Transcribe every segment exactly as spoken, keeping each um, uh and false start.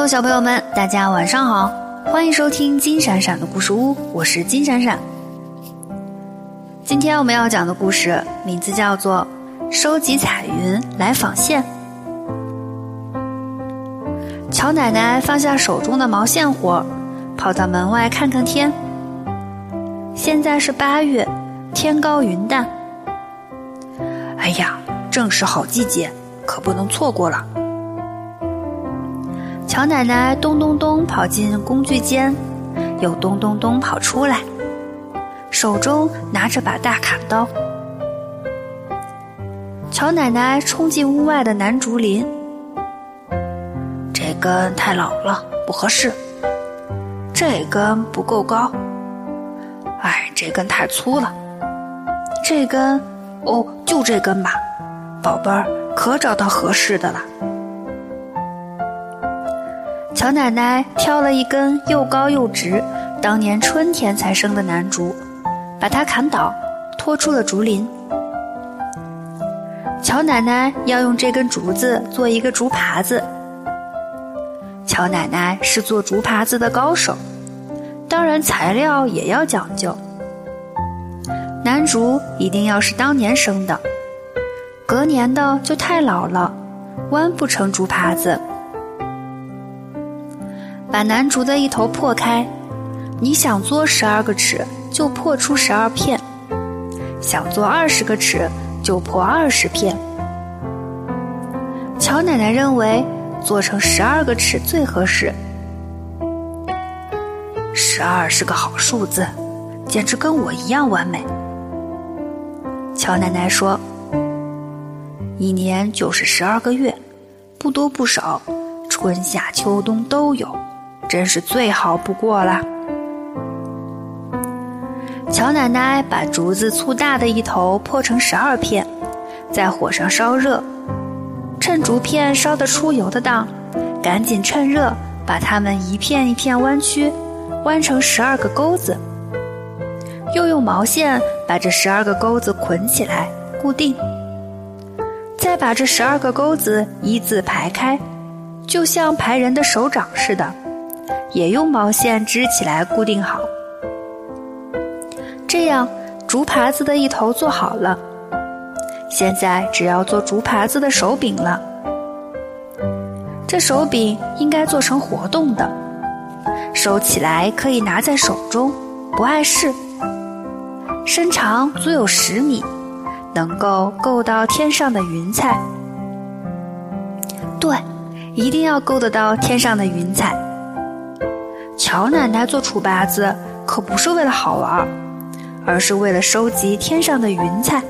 Hello， 小朋友们，大家晚上好，欢迎收听金闪闪的故事屋，我是金闪闪。今天我们要讲的故事名字叫做《收集彩云来纺线》。乔奶奶放下手中的毛线活，跑到门外看看天。现在是八月，天高云淡。哎呀，正是好季节，可不能错过了。乔奶奶咚咚咚跑进工具间，又咚咚咚跑出来，手中拿着把大砍刀。乔奶奶冲进屋外的南竹林，这根太老了，不合适；这根不够高，哎，这根太粗了；这根，哦，就这根吧，宝贝儿，可找到合适的了。乔奶奶挑了一根又高又直，当年春天才生的南竹，把它砍倒，拖出了竹林。乔奶奶要用这根竹子做一个竹耙子。乔奶奶是做竹耙子的高手，当然材料也要讲究。南竹一定要是当年生的，隔年的就太老了，弯不成竹耙子。把南竹的一头破开，你想做十二个齿，就破出十二片；想做二十个齿，就破二十片。乔奶奶认为做成十二个齿最合适。十二是个好数字，简直跟我一样完美。乔奶奶说：“一年就是十二个月，不多不少，春夏秋冬都有。”真是最好不过了。乔奶奶把竹子粗大的一头破成十二片，在火上烧热，趁竹片烧得出油的当，赶紧趁热把它们一片一片弯曲，弯成十二个钩子，又用毛线把这十二个钩子捆起来固定，再把这十二个钩子一字排开，就像排人的手掌似的，也用毛线织起来固定好。这样竹耙子的一头做好了，现在只要做竹耙子的手柄了。这手柄应该做成活动的，收起来可以拿在手中，不碍事。身长足有十米，能够够到天上的云彩。对，一定要够得到天上的云彩。乔奶奶做竹耙子可不是为了好玩，而是为了收集天上的云彩。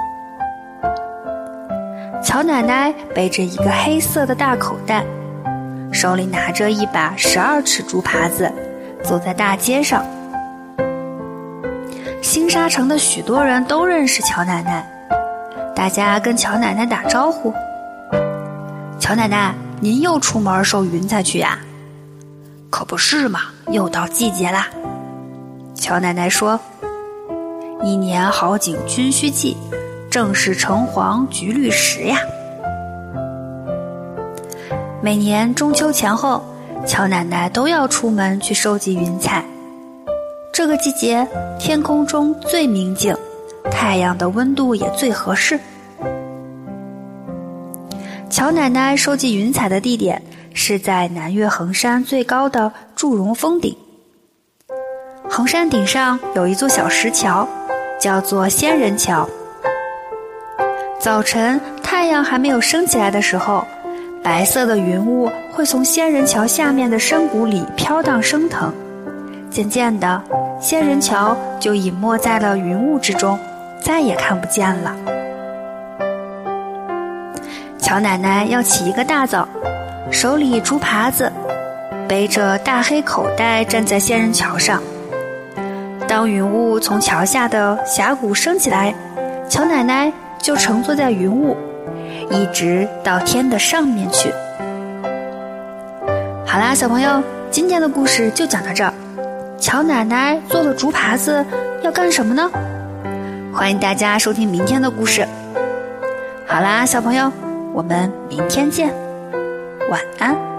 乔奶奶背着一个黑色的大口袋，手里拿着一把十二尺竹耙子，走在大街上。新沙城的许多人都认识乔奶奶，大家跟乔奶奶打招呼：“乔奶奶，您又出门收云彩去呀？”“可不是嘛，又到季节啦。”乔奶奶说：“一年好景君须记，正是橙黄橘绿时呀。”每年中秋前后，乔奶奶都要出门去收集云彩。这个季节天空中最明净，太阳的温度也最合适。乔奶奶收集云彩的地点是在南岳衡山最高的祝融峰顶。衡山顶上有一座小石桥，叫做仙人桥。早晨太阳还没有升起来的时候，白色的云雾会从仙人桥下面的深谷里飘荡升腾，渐渐的，仙人桥就隐没在了云雾之中，再也看不见了。乔奶奶要起一个大早，手里竹耙子，背着大黑口袋站在仙人桥上。当云雾从桥下的峡谷升起来，乔奶奶就乘坐在云雾，一直到天的上面去。好啦，小朋友，今天的故事就讲到这儿。乔奶奶做了竹耙子要干什么呢？欢迎大家收听明天的故事。好啦，小朋友，我们明天见，晚安。